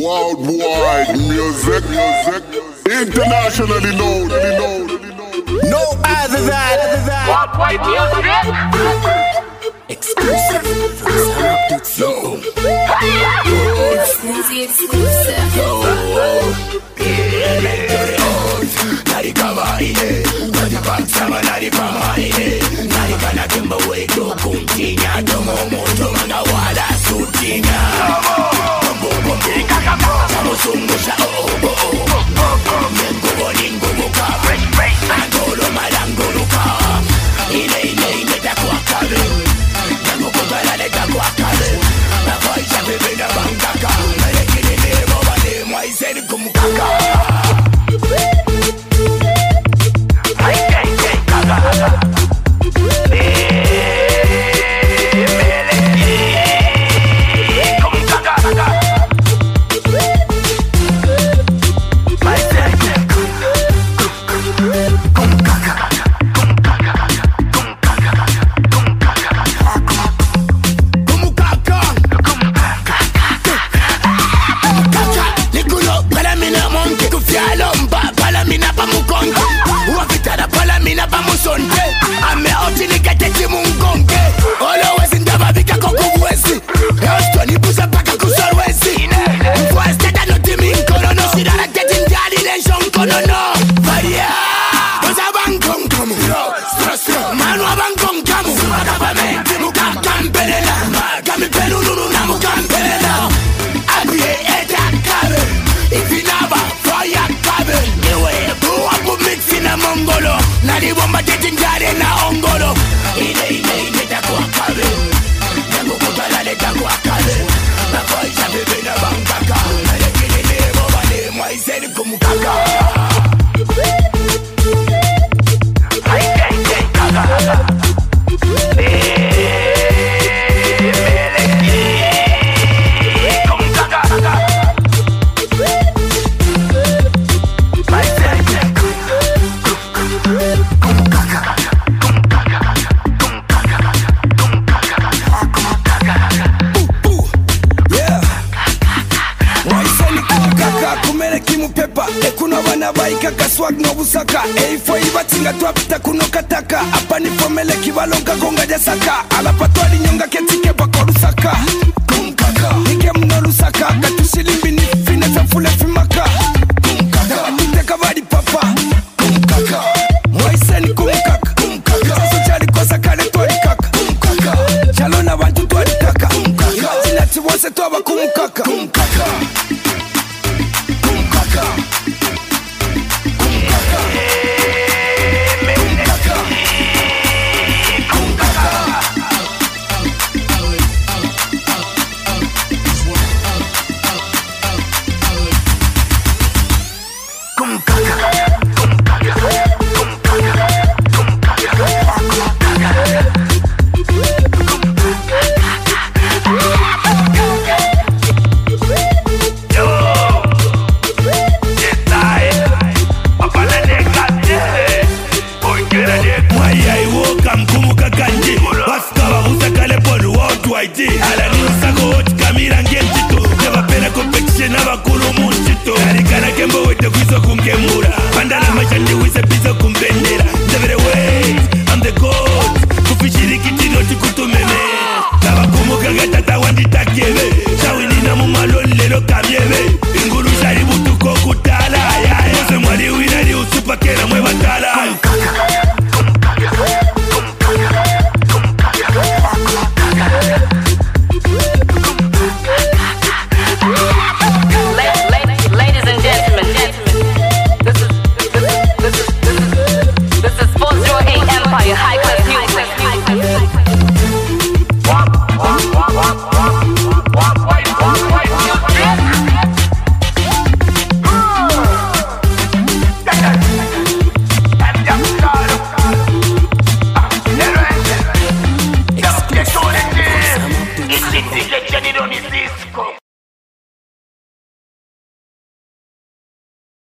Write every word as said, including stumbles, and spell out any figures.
Worldwide music, music, internationally known, known. No other than Worldwide music. Exclusive from Sound Update Zone. Exclusive, exclusive. Nari kama ine, nari paksama nari kama ine, nari kana kimba weto kuntinya, domo moto manga wala sutinya. Bombo bombo, samo sungo sha oh oh oh. Nengo boningo boka, angolo malangolo ka. Ine ine ine takwa kabe, nengo kutala ne takwa kabe. Na faisha bebe na bangaka, na rekine ne boba ne mwaizeni kumukaka. Swag no busaka, ei foi batinga twapita kuno kataka. Apa ni fomele kibalonga konga jasaka. Ala patwali nyonga ketike bako rusaka. Kumkaka, nike mno rusaka. Katusilimbi ni fine tafule fimaka. Kumkaka, niteka vadi papa. Kumkaka, mwaiseni kumkaka. Kumkaka, sojali kwa sakale twali kaka. Kumkaka, chalona bantu twali kaka. Kumkaka, zinati wose twaba kumkaka. Kumkaka, kumkaka. This is four oh eight Empire High Class Music.